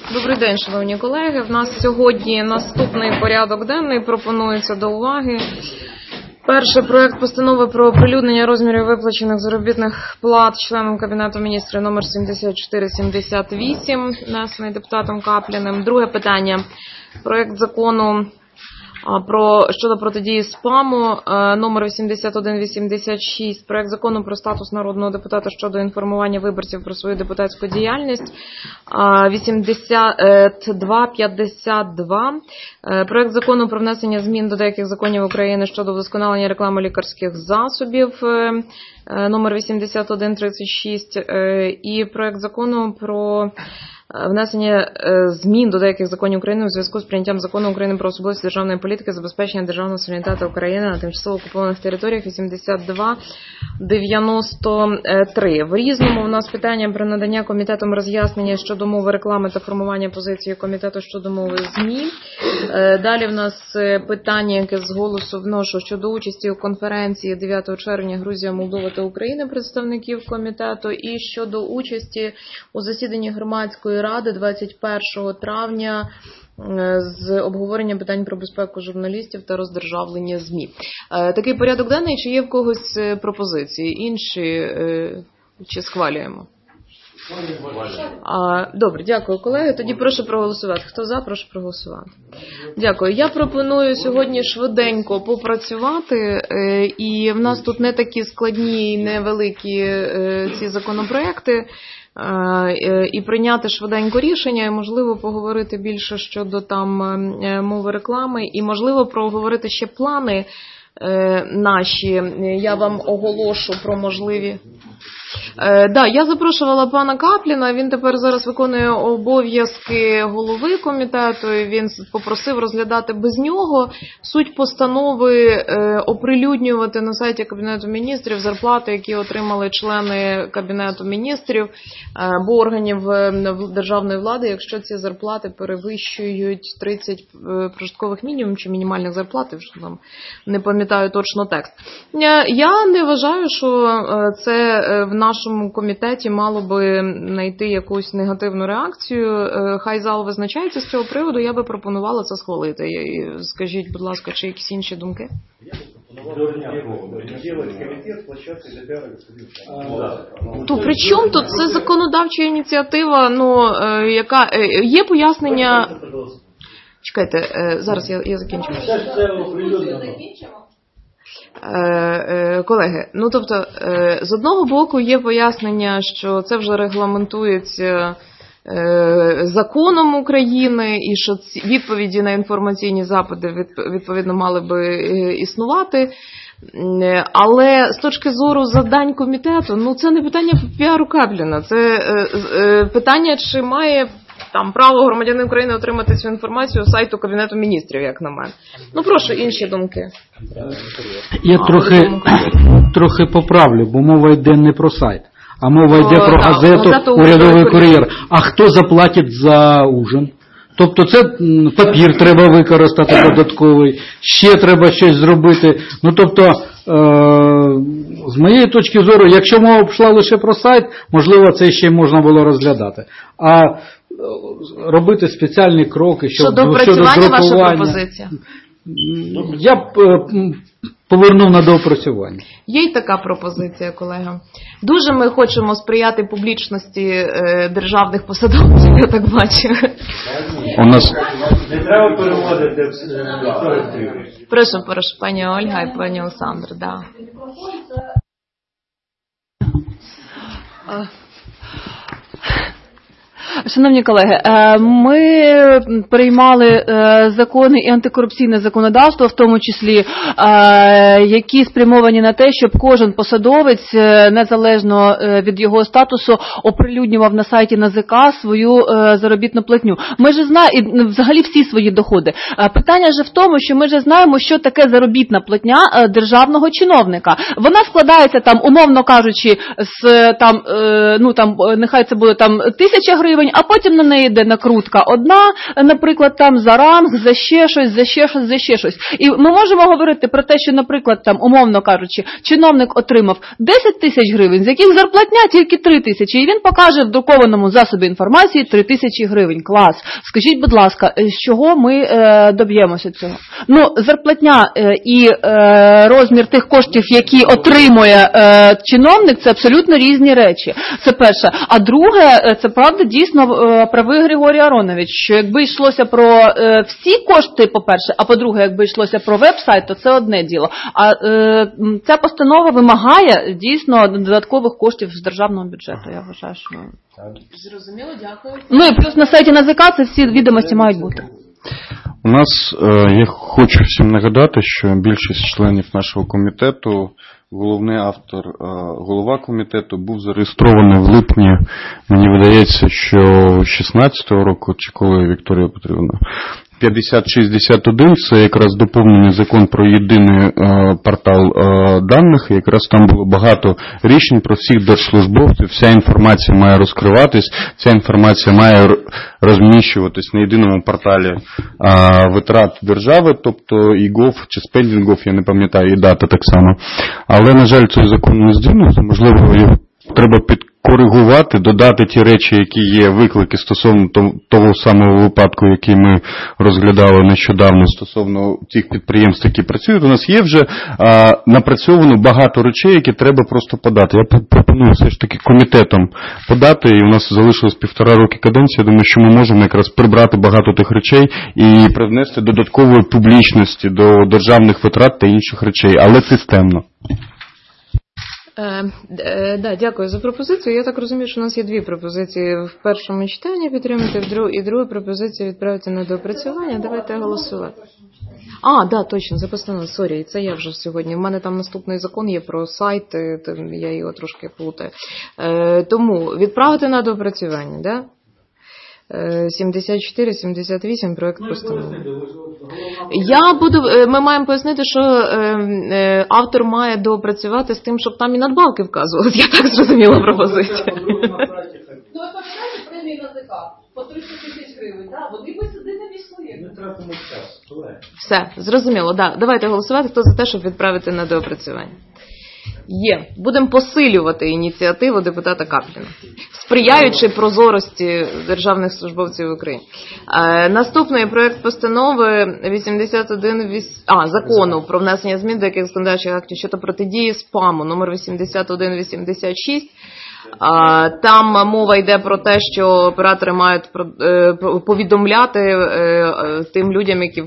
Добрий день, шановні колеги. В нас сьогодні наступний порядок денний пропонується до уваги. Перший проект постанови про оприлюднення розмірів виплачених заробітних плат членам Кабінету міністрів номер 7478, внесений депутатом Капліним. Друге питання. Проект закону щодо протидії спаму, номер 8186, проект закону про статус народного депутата щодо інформування виборців про свою депутатську діяльність, 8252, проект закону про внесення змін до деяких законів України щодо вдосконалення реклами лікарських засобів, номер 8136, і проект закону про внесення змін до деяких законів України у зв'язку з прийняттям закону України про особливості державної політики, забезпечення державного суверенітету України на тимчасово окупованих територіях 8293. В різному у нас питання про надання комітетом роз'яснення щодо мови реклами та формування позиції комітету щодо мови ЗМІ. Далі в нас питання, яке з голосу вношу щодо участі у конференції 9 червня Грузія, Молдова та Україна представників комітету і щодо участі у засіданні громадської ради 21 травня з обговоренням питань про безпеку журналістів та роздержавлення ЗМІ. Такий порядок денний. Чи є в когось пропозиції? Інші чи схвалюємо? Добре, дякую, колеги. Тоді прошу проголосувати. Хто за, прошу проголосувати. Дякую. Я пропоную сьогодні швиденько попрацювати, і в нас тут не такі складні і невеликі ці законопроекти, і прийняти швиденько рішення, і, можливо, поговорити більше щодо там мови реклами, і, можливо, проговорити ще плани наші. Я вам оголошу про можливі. Я запрошувала пана Капліна, він тепер зараз виконує обов'язки голови комітету, і він попросив розглядати без нього. Суть постанови оприлюднювати на сайті Кабінету міністрів зарплати, які отримали члени Кабінету міністрів або органів державної влади, якщо ці зарплати перевищують 30 прожиткових мінімумів чи мінімальних зарплат, що там не пам'ятаю точно текст. Я не вважаю, що це в нашому комітеті мало би знайти якусь негативну реакцію. Хай зал визначається з цього приводу, я би пропонувала це схвалити. Скажіть, будь ласка, чи якісь інші думки? То при чому тут? Це законодавча ініціатива, яка є пояснення. Чекайте, зараз я закінчу. Колеги, тобто, з одного боку є пояснення, що це вже регламентується законом України, і що відповіді на інформаційні запити відповідно мали би існувати. Але з точки зору завдань комітету, це не питання піару Капліна, це питання, чи має там право громадянин України отримати цю інформацію з сайту Кабінету міністрів, як на мене. Прошу, інші думки. Я трохи поправлю, бо мова йде не про сайт, а мова йде про газету «Урядовий кур'єр». А хто заплатить за ужин? Тобто це папір треба використати додатковий, ще треба щось зробити. Тобто, з моєї точки зору, якщо мова пішла лише про сайт, можливо, це ще можна було розглядати. А робити спеціальні кроки щодо доопрацювання, ваша пропозиція? Я б повернув на доопрацювання. Є й така пропозиція, колега. Дуже ми хочемо сприяти публічності державних посадовців, я так бачу. Не треба переводити. Прошу, пані Ольга і пані Олександр. Да. Шановні колеги, ми приймали закони і антикорупційне законодавство, в тому числі, які спрямовані на те, щоб кожен посадовець, незалежно від його статусу, оприлюднював на сайті НАЗК свою заробітну платню. Ми ж знаємо, і взагалі всі свої доходи. Питання ж в тому, що ми ж знаємо, що таке заробітна платня державного чиновника. Вона складається, умовно кажучи, з нехай це буде 1000 гривень, гривень, а потім на неї йде накрутка одна, наприклад, там за ранг, за ще щось. І ми можемо говорити про те, що, наприклад, там, умовно кажучи, чиновник отримав 10 тисяч гривень, з яких зарплатня тільки 3 тисячі, і він покаже в друкованому засобі інформації 3 тисячі гривень. Клас. Скажіть, будь ласка, з чого ми доб'ємося цього? Ну, зарплатня і розмір тих коштів, які отримує чиновник, це абсолютно різні речі. Це перше. А друге, це правда дійсно правий Григорій Аронович, що якби йшлося про всі кошти, по-перше, а по-друге, якби йшлося про веб-сайт, то це одне діло. А ця постанова вимагає дійсно додаткових коштів з державного бюджету. Я вважаю, що... Зрозуміло, дякую. Ну і плюс на сайті НАЗК це всі відомості мають бути. У нас, я хочу всім нагадати, що більшість членів нашого комітету, головний автор, голова комітету був зареєстрований в липні, мені видається, що 16-го року, чи коли Вікторія Петрівна, 5061, це якраз доповнений закон про єдиний портал даних, і якраз там було багато рішень про всіх держслужбовців, вся інформація має розкриватись, ця інформація має розміщуватись на єдиному порталі витрат держави, тобто і ГОВ чи спендінг.gov, я не пам'ятаю, і дата так само. Але, на жаль, цей закон не здійснився, можливо, його треба підкоригувати, додати ті речі, які є виклики стосовно того самого випадку, який ми розглядали нещодавно стосовно тих підприємств, які працюють. У нас є вже напрацьовано багато речей, які треба просто подати. Я пропоную все ж таки комітетом подати, і у нас залишилось 1,5 роки каденції. Я думаю, що ми можемо якраз прибрати багато тих речей і привнести додаткової публічності до державних витрат та інших речей, але системно. Да, дякую за пропозицію. Я так розумію, що у нас є дві пропозиції. В першому читанні підтримати, і друга пропозиція відправити на доопрацювання. Давайте голосувати. Да, точно, за постанову. Сорі, це я вже сьогодні. У мене там наступний закон є про сайти, я його трошки плутаю. Тому відправити на доопрацювання, да? 74-78 проект постанови. Ми маємо пояснити, що автор має доопрацювати з тим, щоб там і надбавки вказували. Я так зрозуміла пропозицію. Ну, ви пам'ятаєте премії НАЗК по 30 тисяч гривень, так? Вони би сюди не війшли. Не тратимо час. Все, зрозуміло, да. Давайте голосувати, хто за те, щоб відправити на доопрацювання. Є. Будемо посилювати ініціативу депутата Капліна, сприяючи прозорості державних службовців України. Наступний проект постанови 81 закону про внесення змін до яких законодавчих актів щодо протидії спаму, номер 8186. Там мова йде про те, що оператори мають повідомляти тим людям, які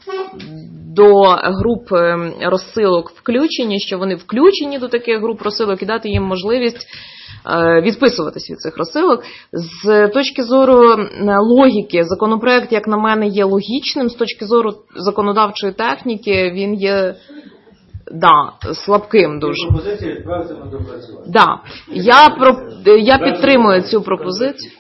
до груп розсилок включені, що вони включені до таких груп розсилок, і дати їм можливість відписуватись від цих розсилок. З точки зору логіки, законопроект, як на мене, є логічним. З точки зору законодавчої техніки, він є слабким дуже. Пропозиція відправити на доопрацювання. Да. Я підтримую цю пропозицію.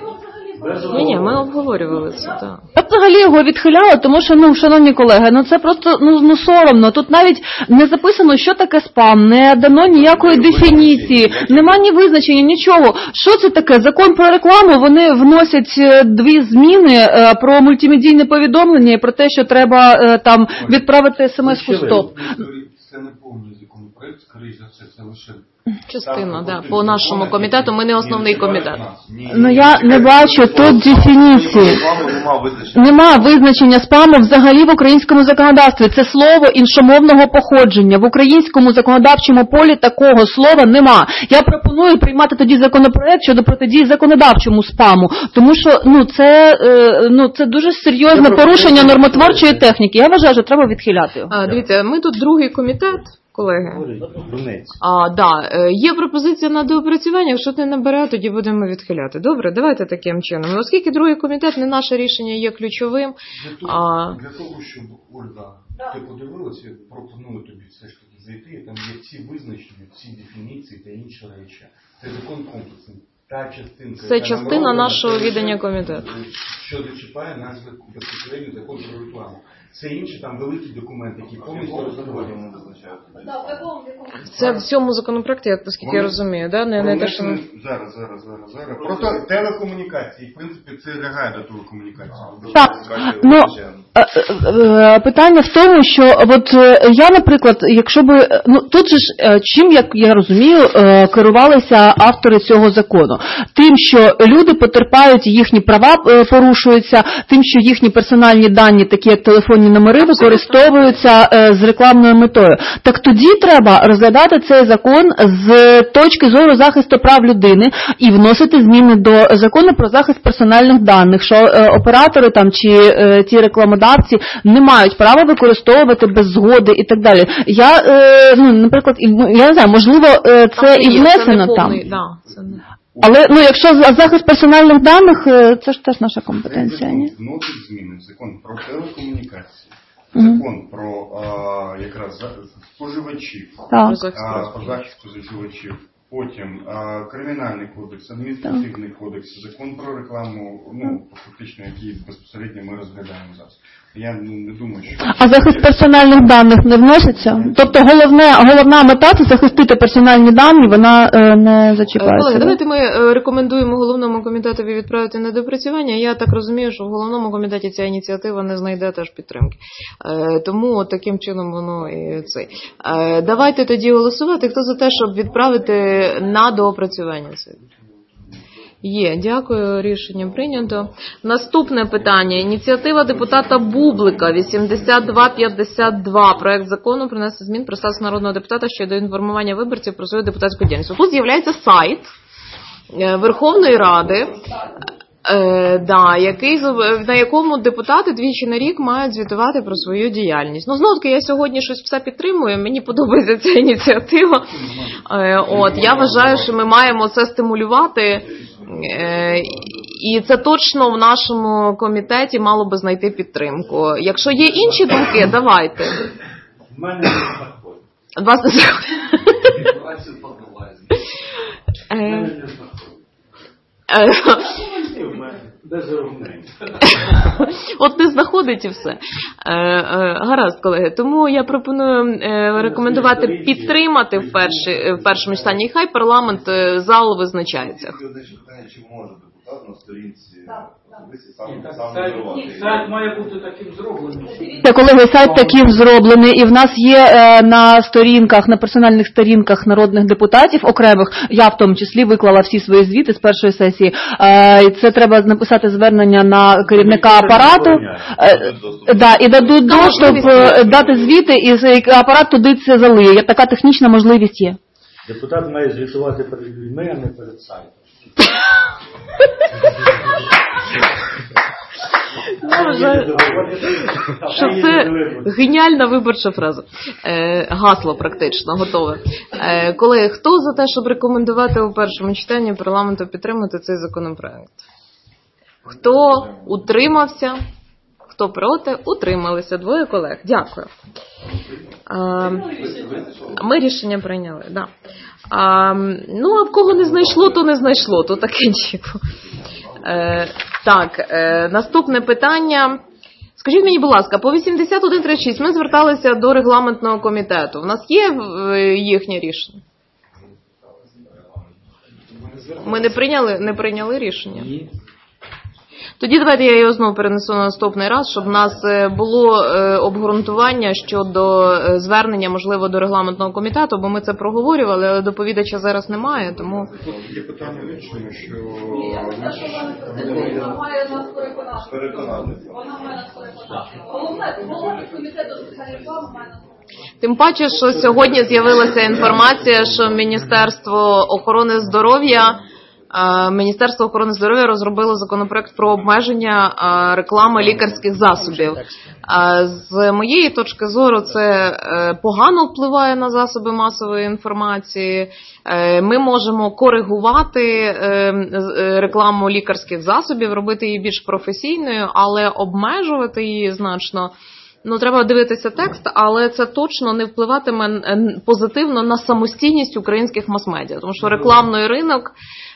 Ні, ми обговорювали це, так. Я взагалі його відхиляла, тому що, шановні колеги, це просто, соромно. Тут навіть не записано, що таке спам, не дано ніякої дефініції, нема ні визначення, нічого. Що це таке? Закон про рекламу, вони вносять дві зміни про мультимедійне повідомлення і про те, що треба там відправити смс-ку «Стоп». Це не повний законопроект, скоріше за все, це лише частина, по нашому комітету, ми не основний комітет. Я не бачу тут дефініції. Нема визначення спаму взагалі в українському законодавстві. Це слово іншомовного походження. В українському законодавчому полі такого слова нема. Я пропоную приймати тоді законопроект щодо протидії законодавчому спаму, тому що це дуже серйозне порушення нормотворчої техніки. Я вважаю, що треба відхиляти його. Дивіться, ми тут другий комітет. Колеги. Є пропозиція на доопрацювання, якщо ти не бере, тоді будемо відхиляти. Добре, давайте таким чином. Оскільки другий комітет, не наше рішення є ключовим. Для того, щоб, Ольга, ти подивилася, я пропоную тобі все ж таки зайти, там є всі визначення, всі дефініції та інші речі. Це закон комплексний. Це частина нашого відання комітету. Що дочіпає назви безпосередньо закон про рекламу. Все інше там великі документи, які повністю розробляють. Це в цьому законопроекті, наскільки я розумію, да? Не те, що... Зараз. Просто телекомунікації, в принципі, це лягає до телекомунікації. Так, ну, питання в тому, що от я, наприклад, якщо би, ну, тут же ж, чим, як я розумію, керувалися автори цього закону? Тим, що люди потерпають, їхні права порушуються, тим, що їхні персональні дані, такі як телефонні номери, використовуються з рекламною метою. Так тоді треба розглядати цей закон з точки зору захисту прав людини і вносити зміни до закону про захист персональних даних, що оператори там чи ті рекламодавці не мають права використовувати без згоди і так далі. Я, ну, наприклад, я не знаю, можливо, це і внесено там. Але, ну, якщо захист персональних даних, це ж теж наша компетенція, ні? Вносить зміни в закон про телекомунікації, закон про якраз споживачів, про захист споживачів, потім Кримінальний кодекс, адміністративний кодекс, закон про рекламу, ну, фактично, який безпосередньо ми розглядаємо зараз. Я не думаю, що... А захист персональних даних не вноситься? Тобто головна мета – це захистити персональні дані, вона не зачіпається. Колеги, давайте ми рекомендуємо головному комітетові відправити на доопрацювання. Я так розумію, що в головному комітеті ця ініціатива не знайде теж підтримки. Тому таким чином воно і цей. Давайте тоді голосувати. Хто за те, щоб відправити на доопрацювання це? Є, дякую, рішення прийнято. Наступне питання. Ініціатива депутата Бублика, 8252. Проект закону принести змін про статус народного депутата щодо інформування виборців про свою депутатську діяльність. Тут з'являється сайт Верховної Ради, на якому депутати двічі на рік мають звітувати про свою діяльність. Ну, знову таки, я сьогодні щось все підтримую, мені подобається ця ініціатива. Я вважаю, що ми маємо це стимулювати, і це точно в нашому комітеті мало би знайти підтримку. Якщо є інші думки, давайте. В мене не заходить. Вас не заходить. От не знаходить і все. Гаразд, колеги. Тому я пропоную рекомендувати підтримати в першому читанні. І хай парламент, зал визначається. Чи може депутат на сторінці сайт має бути таким зробленим. Колеги, сайт таким зроблений, і в нас є на сторінках, на персональних сторінках народних депутатів окремих, я в тому числі виклала всі свої звіти з першої сесії. Це треба написати звернення на керівника апарату, і дадуть доступ, дати звіти, і апарат туди це залиє. Така технічна можливість є. Депутат має звітувати перед людьми, а не перед сайтом. Я вважаю, що це геніальна виборча фраза. Гасло практично готове. Колеги, хто за те, щоб рекомендувати у першому читанні парламенту підтримати цей законопроект? Хто утримався? Хто проти? Утрималися. 2 колег. Дякую. Ми рішення прийняли. Да. А в кого не знайшло, то не знайшло. То таке діло. Так, наступне питання. Скажіть мені, будь ласка, по 8136 ми зверталися до регламентного комітету. У нас є їхнє рішення? Ми не прийняли рішення? Тоді давайте я його знову перенесу на наступний раз, щоб в нас було обґрунтування щодо звернення, можливо, до регламентного комітету, бо ми це проговорювали, але доповідача зараз немає, тому... Є питання в іншому, що... Вона має нас переконати. Головне комітету соціальної реклами має нас. Тим паче, що сьогодні з'явилася інформація, що Міністерство охорони здоров'я розробило законопроект про обмеження реклами лікарських засобів. З моєї точки зору, це погано впливає на засоби масової інформації. Ми можемо коригувати рекламу лікарських засобів, робити її більш професійною, але обмежувати її значно. Треба дивитися текст, але це точно не впливатиме позитивно на самостійність українських мас-медіа, тому що рекламний ринок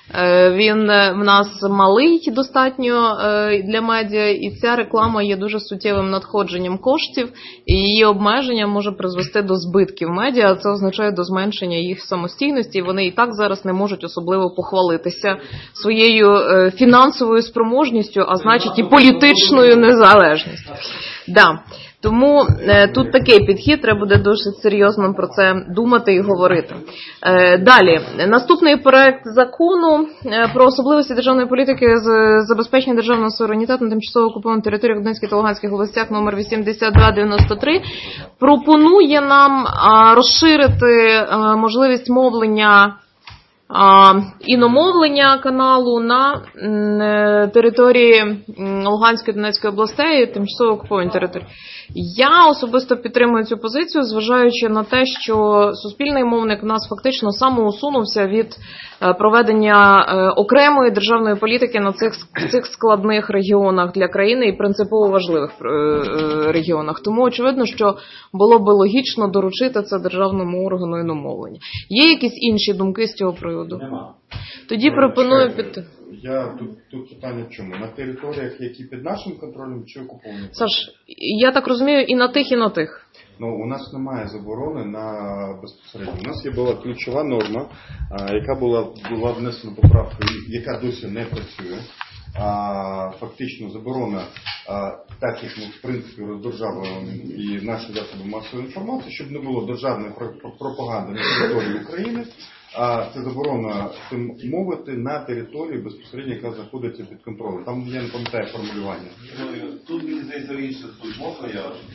Він в нас малий достатньо для медіа, і ця реклама є дуже суттєвим надходженням коштів, і її обмеження може призвести до збитків медіа, а це означає до зменшення їх самостійності, і вони і так зараз не можуть особливо похвалитися своєю фінансовою спроможністю, а значить і політичною незалежністю. Да. Тому тут такий підхід, треба буде досить серйозно про це думати і говорити. Далі, наступний проект закону про особливості державної політики з забезпечення державного суверенітету на тимчасово окупованих територіях в Донецькій та Луганській областях номер 8293 пропонує нам розширити можливість мовлення іномовлення каналу на території Луганської та Донецької областей, тимчасово окуповані території. Я особисто підтримую цю позицію, зважаючи на те, що суспільний мовник у нас фактично самоусунувся від проведення окремої державної політики на цих складних регіонах для країни і принципово важливих регіонах. Тому очевидно, що було би логічно доручити це державному органу іномовлення. Є якісь інші думки з цього приводу? Нема. Тоді пропоную піти. Тут питання в чому? На територіях, які під нашим контролем, чи окуповані? Саш, я так розумію, і на тих, і на тих. У нас немає заборони на безпосередньо. У нас була ключова норма, яка була внесена поправкою, яка досі не працює. Фактично заборона, так як ми в принципі роздержавлюємо і наші засоби масової інформації, щоб не було державної пропаганди на території України, це заборона мовити на території безпосередньо, яка знаходиться під контролем. Там я не пам'ятаю формулювання. Тут мені здається інше суть. Можна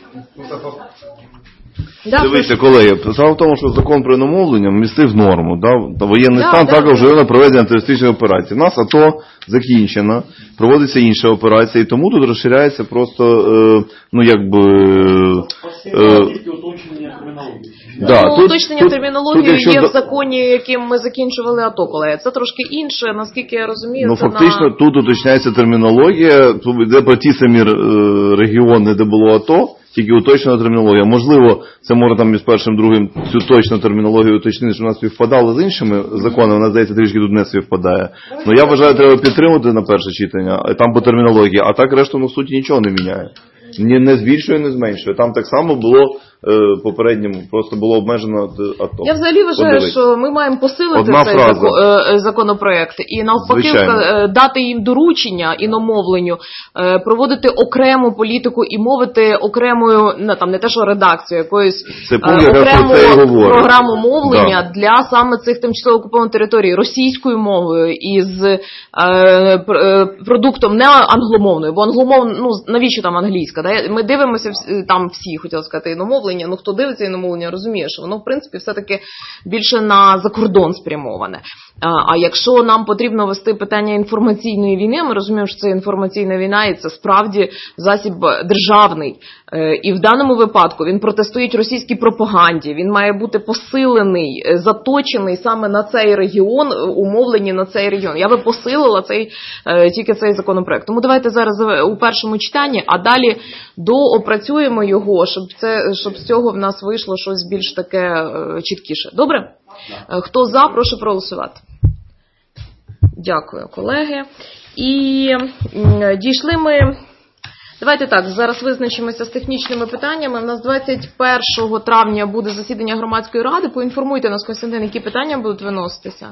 я? Дивіться, колеги, справа в тому, що закон про іномовлення містив норму. Да? Воєнний стан також вживає на проведення терористичної операції. У нас АТО закінчено, проводиться інша операція, і тому тут розширяється просто, уточнення термінології. Уточнення термінології є в законі, яким ми закінчували АТО, колеги. Це трошки інше, наскільки я розумію. Фактично тут уточняється термінологія, тут йде про ті самі регіони, де було АТО, тільки уточнена термінологія. Можливо, це може там між першим, другим цю точну термінологію уточнити, що у нас співпадало з іншими законами, вона, здається, трішки тут не співпадає. Я вважаю, треба підтримати на перше читання, там по термінології, а так решту, в суті, нічого не міняє. Не збільшує, не зменшує. Там так само було попередньому, просто було обмежено АТО. Я взагалі вважаю, що ми маємо посилити цей законопроект і навпаки дати їм доручення іномовленню, проводити окрему політику і мовити окремою, не те що редакцію, якоюсь окрему програму мовлення для саме цих тимчасово окупованих територій російською мовою і з продуктом не англомовною, бо навіщо там англійська? Да? Ми дивимося там всі, хотіла сказати, іномовлення, хто дивиться іномовлення, розуміє, що воно, в принципі, все-таки більше на закордон спрямоване. А якщо нам потрібно вести питання інформаційної війни, ми розуміємо, що це інформаційна війна, і це справді засіб державний. І в даному випадку він протистоїть російській пропаганді, він має бути посилений, заточений саме на цей регіон, умовлені на цей регіон. Я би посилила тільки цей законопроект. Тому давайте зараз у першому читанні, а далі доопрацюємо його, щоб з цього в нас вийшло щось більш таке чіткіше. Добре? Хто за, прошу проголосувати. Дякую, колеги. І дійшли ми... Давайте так, зараз визначимося з технічними питаннями. У нас 21 травня буде засідання громадської ради. Поінформуйте нас, Костянтин, які питання будуть виноситися.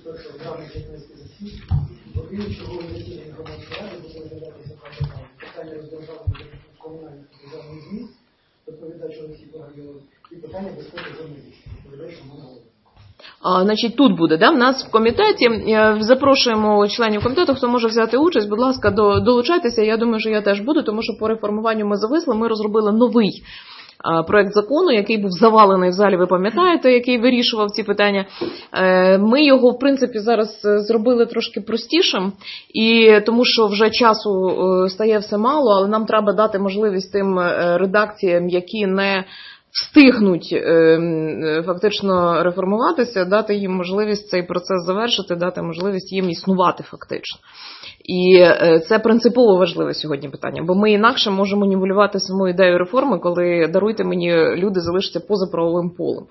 Значить, тут буде, в нас в комітеті. Запрошуємо членів комітету, хто може взяти участь, будь ласка, долучайтеся. Я думаю, що я теж буду, тому що по реформуванню ми зависли. Ми розробили новий проект закону, який був завалений в залі, ви пам'ятаєте, який вирішував ці питання. Ми його, в принципі, зараз зробили трошки простішим, і тому що вже часу стає все мало, але нам треба дати можливість тим редакціям, які не встигнуть фактично реформуватися, дати їм можливість цей процес завершити, дати можливість їм існувати фактично. І це принципово важливе сьогодні питання, бо ми інакше можемо нівелювати саму ідею реформи, коли, даруйте мені, люди залишаться поза правовим полем.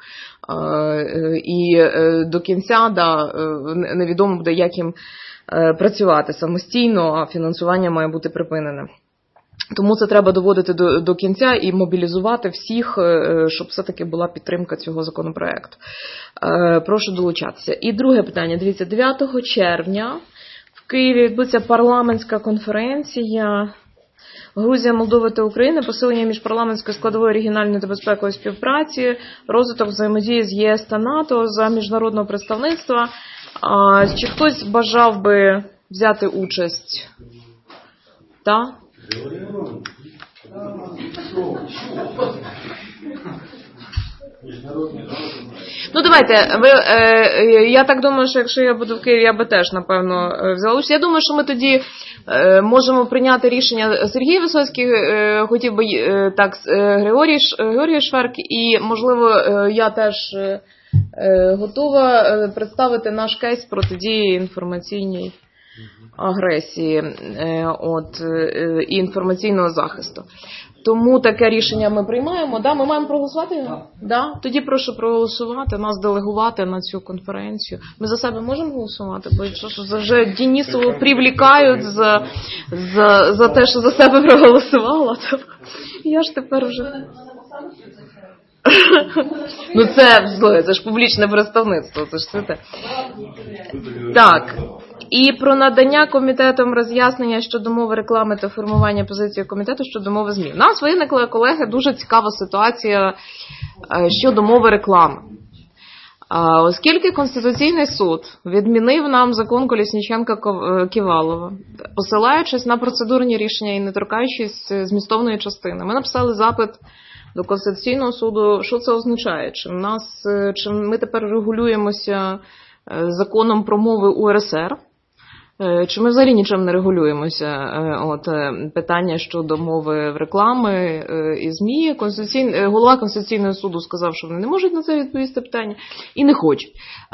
І до кінця невідомо буде, як їм працювати самостійно, а фінансування має бути припинене. Тому це треба доводити до кінця і мобілізувати всіх, щоб все-таки була підтримка цього законопроекту. Прошу долучатися. І друге питання. Дивіться, 9 червня в Києві відбудеться парламентська конференція Грузія, Молдова та Україна, посилення міжпарламентської складової регіональної та безпекової співпраці, розвиток взаємодії з ЄС та НАТО за міжнародного представництва. Чи хтось бажав би взяти участь? Так? Ну, давайте, я так думаю, що якщо я буду в Києві, я би теж, напевно, взяла участь. Я думаю, що ми тоді можемо прийняти рішення. Сергій Висоцький хотів би, так, Георгій Шверк, і, можливо, я теж готова представити наш кейс протидії інформаційній агресії і інформаційного захисту. Тому таке рішення ми приймаємо. Да, ми маємо проголосувати? Да? Тоді прошу проголосувати, нас делегувати на цю конференцію. Ми за себе можемо голосувати? Бо що вже Денисову привлікають за те, що за себе проголосувала. Я ж тепер вже... Ну це ж публічне представництво, це ж це. Так. І про надання комітетом роз'яснення щодо мови реклами та формування позиції комітету щодо мови ЗМІ. У нас виникла, колеги, дуже цікава ситуація щодо мови реклами. Оскільки Конституційний суд відмінив нам закон Колесніченка-Ківалова, посилаючись на процедурні рішення і не торкаючись змістовної частини, ми написали запит до Конституційного суду, що це означає? Чи ми тепер регулюємося законом про мови УРСР? Чи ми взагалі нічим не регулюємося? Питання щодо мови в реклами і ЗМІ. Голова Конституційного суду сказав, що вони не можуть на це відповісти питання і не хочуть.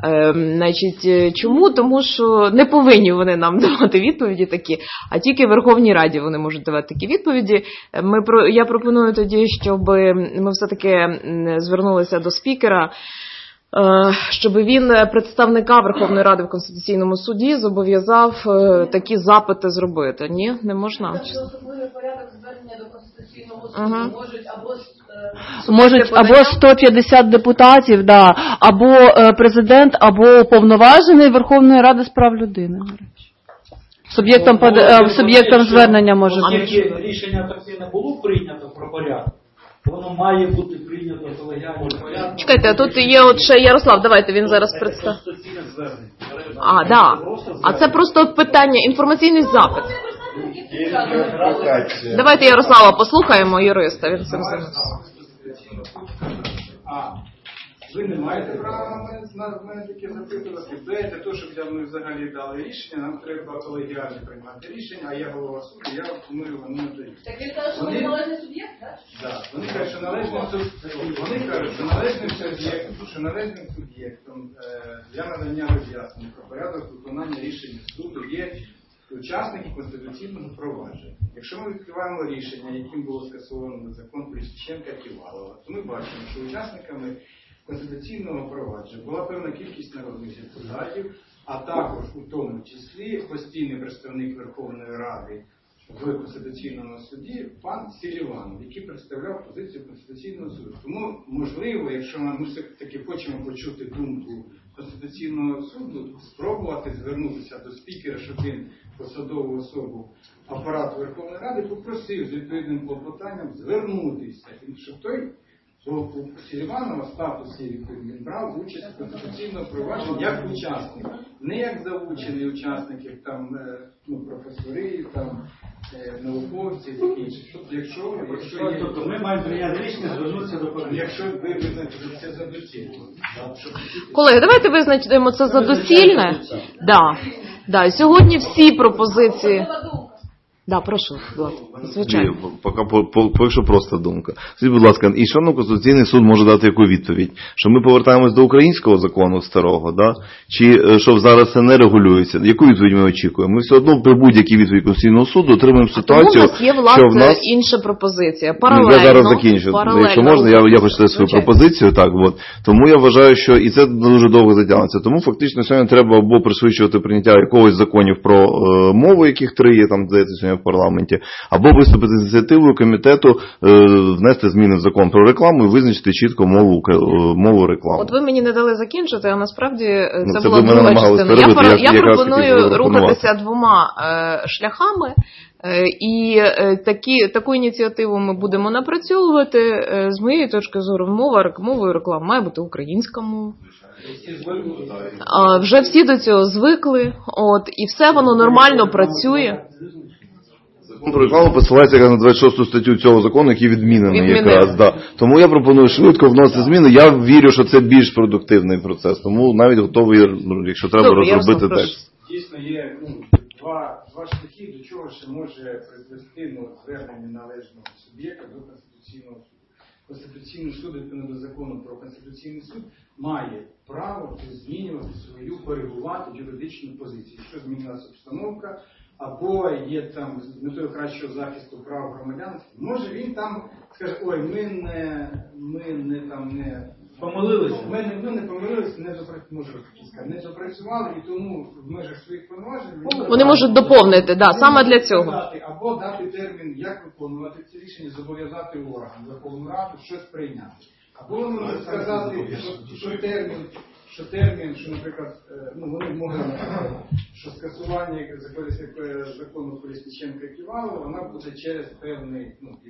Чому? Тому що не повинні вони нам давати відповіді такі, а тільки в Верховній Раді вони можуть давати такі відповіді. Я пропоную тоді, щоб ми все-таки звернулися до спікера, щоб він представника Верховної Ради в Конституційному суді зобов'язав такі запити зробити. Ні? Не можна? Особливий порядок звернення до Конституційного суду можуть або 150 депутатів, да, або президент, або уповноважений Верховної Ради з прав людини. Суб'єктом звернення може бути. Рішення таке не було прийнято про порядок. Воно має бути прийнято колегіальним порядком. Чекайте, а тут є от ще Ярослав, давайте він зараз представить. А це просто питання, інформаційний запит. Давайте Ярослава послухаємо, юриста. Він цим займається. Ви не маєте права на мене таке запитувати. Для того, щоб ми взагалі дали рішення, нам треба колегіально приймати рішення, а я голова суду, я пропоную вам не даю. Так він каже, що ви належний суб'єкт, так? Так, вони кажуть, що належним суб'єктом для надання роз'яснень про порядок виконання рішення суду є учасники конституційного провадження. Якщо ми відкриваємо рішення, яким було скасовано закон Колесніченка-Ківалова, то ми бачимо, що учасниками конституційного провадження була певна кількість народних депутатів, а також у тому числі постійний представник Верховної Ради в Конституційному суді пан Селіванов, який представляв позицію Конституційного суду. Тому, можливо, якщо ми все-таки хочемо почути думку Конституційного суду, спробувати звернутися до спікера, щоб він посадову особу апарату Верховної Ради попросив з відповідним клопотанням звернутися, щоб той у Селіванова статусі він брав участь у конституційному провадженні як учасник, не як залучений учасник, як там професори, там науковці і таке інше. Тобто ми маємо прийняти рішення звернутися до парламенту. Якщо ви визначите це за доцільне. Колеги, давайте визначимо це за доцільне. Да. Сьогодні всі пропозиції. Да, прошу, Влад. Звичайно. Поки що просто думка. Скажіть, будь ласка, і що нам Конституційний суд може дати яку відповідь? Що ми повертаємось до українського закону старого, да? Чи що зараз це не регулюється? Яку відповідь ми очікуємо? Ми все одно при будь-якій відповіді Конституційного суду отримуємо ситуацію, тому у нас є, власне, що в нас... інша пропозиція. Паралельно. Я зараз закінчу. Якщо можна, я хочу сказати свою пропозицію. Так, от. Тому я вважаю, що і це дуже довго затягнеться. Тому фактично сьогодні треба або пришвидшувати прийняття якогось законів про мову, яких 3 є, там, здається, сьогодні в парламенті, або виступити з ініціативою комітету, внести зміни в закон про рекламу і визначити чітко мову реклами. От ви мені не дали закінчити, а насправді це була друга частина. Я пропоную рухатися 2 шляхами. І таку ініціативу ми будемо напрацьовувати. З моєї точки зору, мовою реклами має бути українська мова. Вже всі до цього звикли, і все воно нормально працює. Закон про рекламу посилається якраз на 26 статтю цього закону, який відмінений якраз. Да. Тому я пропоную швидко вносити зміни. Я вірю, що це більш продуктивний процес. Тому навіть готовий, якщо треба, розробити текст. Дійсно є два шляхи, до чого ще може призвести звернення належного суб'єкта до Конституційного суду. Конституційний суд, відповідно до закону про Конституційний суд, має право змінювати свою, коригувати юридичну позицію. Якщо змінилася обстановка, або є там з метою кращого захисту прав громадян, може він там скаже, ой, ми не помилилися. Ми не помилилися, не запрацювали, і тому в межах своїх повноважень вони можуть доповнити, саме для цього. Або дати термін, як виконувати ці рішення, зобов'язати орган, Верховну Раду щось прийняти. Або вони можуть сказати, що термін, що, наприклад, вони могли написати, що скасування закону Колесніченка і Ківалова, вона буде через певний,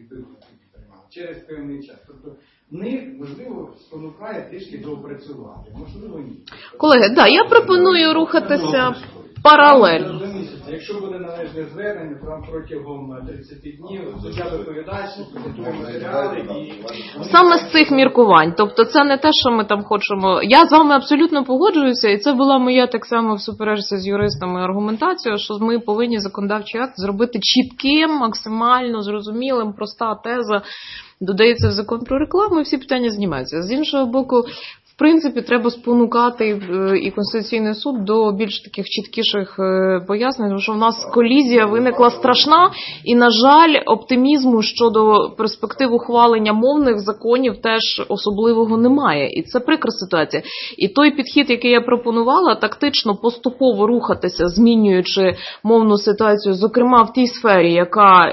через певний час. Тобто, в них, можливо, спонукає трішки доопрацювати. Можливо, ні. Колеги, я пропоную рухатися паралельно. Якщо буде належне звернення, то протягом 30 днів суддя доповідач, готує матеріали і... Саме з цих міркувань. Тобто це не те, що ми там хочемо... Я з вами абсолютно погоджуюся, і це була моя так само всуперечці з юристами аргументація, що ми повинні законодавчий акт зробити чітким, максимально зрозумілим, проста теза додається в закон про рекламу, і всі питання знімаються. З іншого боку, в принципі, треба спонукати і Конституційний суд до більш таких чіткіших пояснень, тому що в нас колізія виникла страшна, і, на жаль, оптимізму щодо перспектив ухвалення мовних законів теж особливого немає. І це прикра ситуація. І той підхід, який я пропонувала, тактично, поступово рухатися, змінюючи мовну ситуацію, зокрема в тій сфері, яка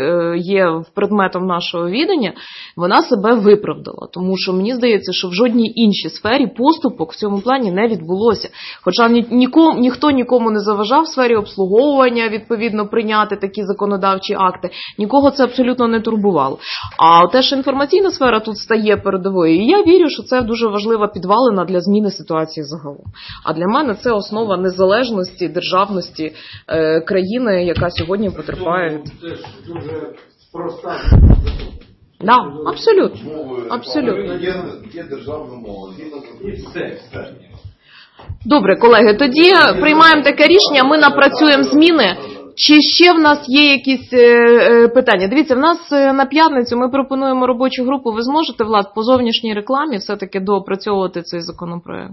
є предметом нашого відання, вона себе виправдала. Тому що мені здається, що в жодній іншій сфері поступок в цьому плані не відбулося. Хоча ніхто нікому не заважав в сфері обслуговування, відповідно, прийняти такі законодавчі акти. Нікого це абсолютно не турбувало. А те, що інформаційна сфера тут стає передовою, і я вірю, що це дуже важлива підвалина для зміни ситуації загалом. А для мене це основа незалежності, державності країни, яка сьогодні потерпає. Це ж дуже проста. Да, абсолютно. Є державна мова. І все. Добре, колеги, тоді приймаємо таке рішення, ми напрацюємо зміни. Чи ще в нас є якісь питання? Дивіться, в нас на п'ятницю ми пропонуємо робочу групу. Ви зможете, Влад, по зовнішній рекламі все-таки доопрацьовувати цей законопроект?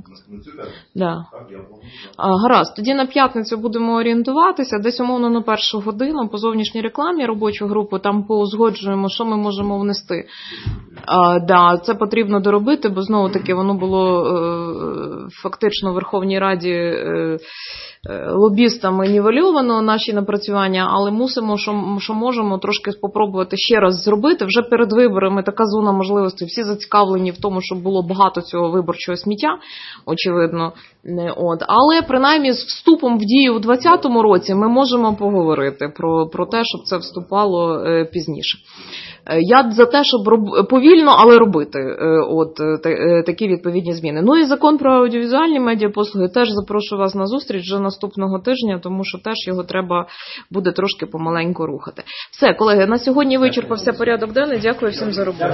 Да. Гаразд. Тоді на п'ятницю будемо орієнтуватися. Десь умовно на 1 годину по зовнішній рекламі робочу групу. Там поузгоджуємо, що ми можемо внести. Це потрібно доробити, бо знову-таки воно було фактично в Верховній Раді лобістами нівельовано наші напрацювання, але мусимо, що можемо, трошки спробувати ще раз зробити. Вже перед виборами така зона можливостей, всі зацікавлені в тому, щоб було багато цього виборчого сміття, очевидно. Але принаймні з вступом в дію у 2020 році ми можемо поговорити про те, щоб це вступало пізніше. Я за те, щоб повільно, але робити такі відповідні зміни. Ну і закон про аудіовізуальні медіапослуги теж запрошую вас на зустріч вже наступного тижня, тому що теж його треба буде трошки помаленьку рухати. Все, колеги, на сьогодні вичерпався порядок денний. Дякую всім за роботу.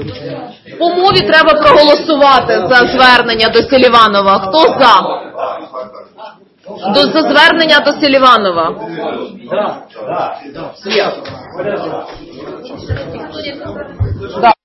По мові треба проголосувати за звернення до Селіванова. Хто за? До звернення до Селіванова. Да.